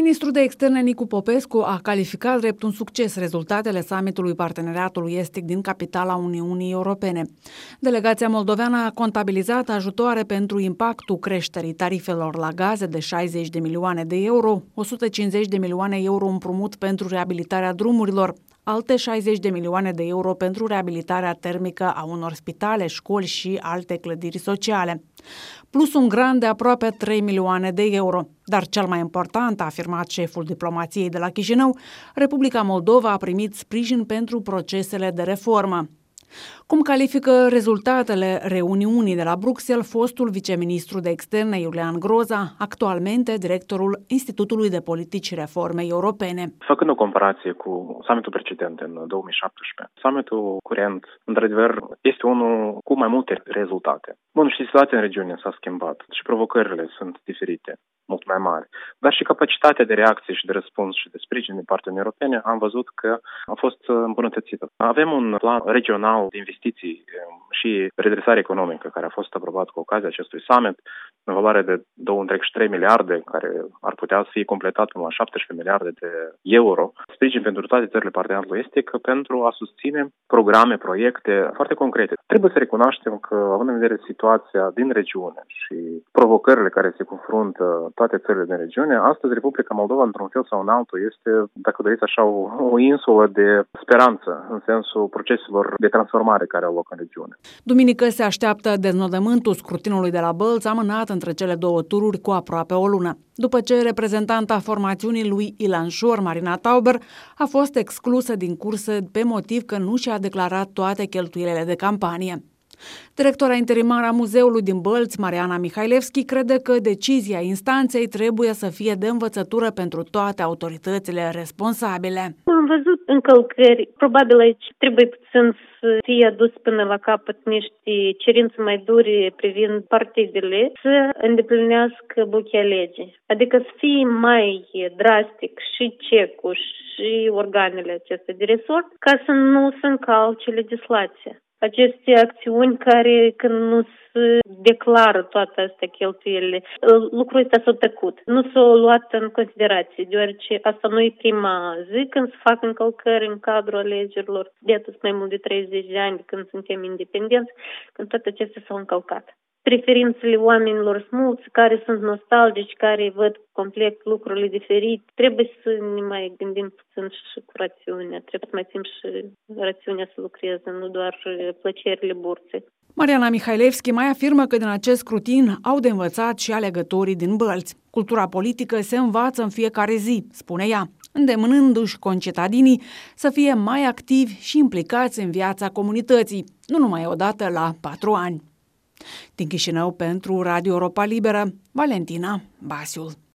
Ministrul de Externe Nicu Popescu a calificat drept un succes rezultatele summitului Parteneriatului Estic din capitala Uniunii Europene. Delegația moldoveană a contabilizat ajutoare pentru impactul creșterii tarifelor la gaze de 60 de milioane de euro, 150 de milioane euro împrumut pentru reabilitarea drumurilor, alte 60 de milioane de euro pentru reabilitarea termică a unor spitale, școli și alte clădiri sociale, plus un grant de aproape 3 milioane de euro. Dar cel mai important, a afirmat șeful diplomației de la Chișinău, Republica Moldova a primit sprijin pentru procesele de reformă. Cum califică rezultatele reuniunii de la Bruxelles fostul viceministru de externe Iulian Groza, actualmente directorul Institutului de Politici Reforme Europene? Făcând o comparație cu summitul precedent în 2017, summitul curent, într-adevăr, este unul cu mai multe rezultate. Bun, și situația în regiune s-a schimbat și provocările sunt diferite, mult mai mari, dar și capacitatea de reacție și de răspuns și de sprijin din partea Uniunii Europene am văzut că a fost îmbunătățită. Avem un plan regional de investiții și redresare economică care a fost aprobat cu ocazia acestui summit în valoare de 2,3 miliarde, care ar putea să fie completat până la 17 miliarde de euro, sprijin pentru toate țările parteneriatului estic pentru a susține programe, proiecte foarte concrete. Trebuie să recunoaștem că, având în vedere situația din regiune și provocările care se confruntă toate țările din regiune, astăzi Republica Moldova, într-un fel sau în altul, este, dacă doriți așa, o insulă de speranță în sensul proceselor de transformare care au loc în regiune. Duminică se așteaptă deznodământul scrutinului de la Bălți, amânat între cele două tururi cu aproape o lună, după ce reprezentanta formațiunii lui Ilan Șor, Marina Tauber, a fost exclusă din cursă pe motiv că nu și-a declarat toate cheltuielile de campanie. Directora interimară a muzeului din Bălți, Mariana Mihailevski, crede că decizia instanței trebuie să fie de învățătură pentru toate autoritățile responsabile. Am văzut încălcări. Probabil aici trebuie puțin să fie adus până la capăt niște cerințe mai dure privind partidele să îndeplinească buchea legii. Adică să fie mai drastic și CEC-ul și organele acestea de resort ca să nu se încalce legislația. Aceste acțiuni care, când nu se declară toate astea cheltuielile, lucrul ăsta s-a tăcut. Nu s-a luat în considerație, deoarece asta nu e prima zi când se fac încălcări în cadrul alegerilor. De atât mai mult de 30 de ani când suntem independenți, când toate acestea s-au încălcat. Preferințele oamenilor smulți, care sunt nostalgici, care văd complet lucrurile diferite, trebuie să ne mai gândim puțin și cu rațiunea. Trebuie să mai ținem și rațiunea să lucreze, nu doar plăcerile burței. Mariana Mihailevski mai afirmă că din acest scrutin au de învățat și alegătorii din Bălți. Cultura politică se învață în fiecare zi, spune ea, îndemânându-și concetadinii să fie mai activi și implicați în viața comunității, nu numai odată la 4 ani. Din Chișinău pentru Radio Europa Liberă, Valentina Basiul.